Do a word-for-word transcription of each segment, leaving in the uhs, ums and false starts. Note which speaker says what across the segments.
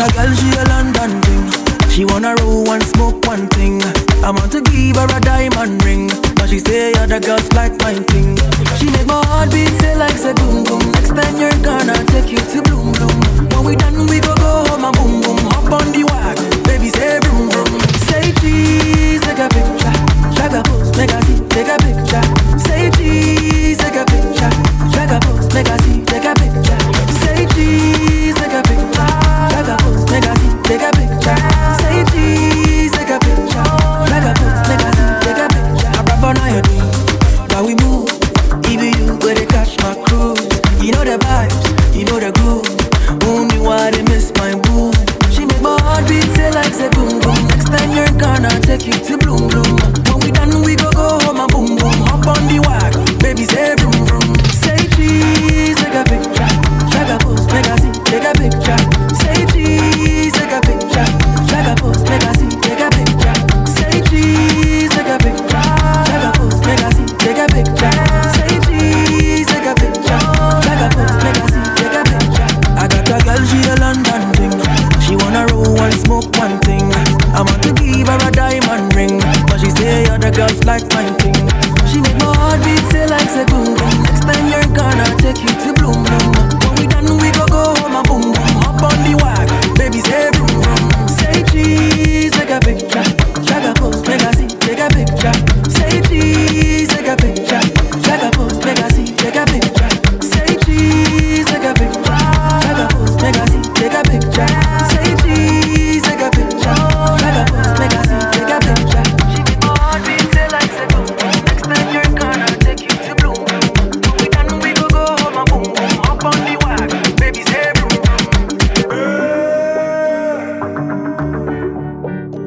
Speaker 1: a girl, she a London thing. She wanna roll and smoke one thing. I want to give her a diamond ring, but she say other girls like my thing. She make my heart beat say like say boom boom. Next time you're gonna take you to bloom bloom. When we done we go go home and boom boom. Hop on the wagon, baby say vroom vroom. Say cheese, take a picture. Shag a pose, make a see, take a picture. Say cheese, take a picture. Shag a pose, make a see, take a picture. Say cheese, take a picture. Shag a pose, make a see, take a picture. Say cheese, take a picture. Shag a pose, make a see, take a picture. I rap on your knee, while we move. Even you where they catch my crew. You know the vibes, you know the groove. Only why they miss my boo. She make my heart beat say like say boom boom. Next time you're gonna take you to bloom bloom. When we done we go go home and boom boom. Hop on the wagon, baby say vroom vroom. Say cheese, take a picture. Shag a pose, make a see, take a picture. Say cheese, take a picture. Shag a pose, make a see, take a picture. Say cheese, take a picture. Shag a pose, make a see, take a picture. Say cheese, take a picture. Shag a pose, make a see, take a picture. I got a girl, she a London thing. She wanna roll and smoke one thing. I want to give her a diamond ring, but she say other girls like my thing. She make my heart beat say like say boom boom. Next time you're gonna take you to bloom bloom. When we done we go go home and boom boom. Hop on the wagon, baby say vroom vroom. Say cheese, take a picture. Shag a pose, make a see, take a picture. Say cheese, take a picture. Shag a pose, make a see, take a picture. Say cheese, take a picture. Shag a pose, make a see, take a picture. Say cheese, take a picture. Shag a pose, make a see, take a picture. She make my heart beat say like say boom boom. Next time you're gonna take you to bloom bloom. When we done we go go home and boom boom. Hop on the wagon, baby say vroom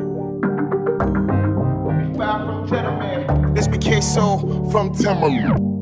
Speaker 1: vroom.
Speaker 2: This be K-So from Timberland.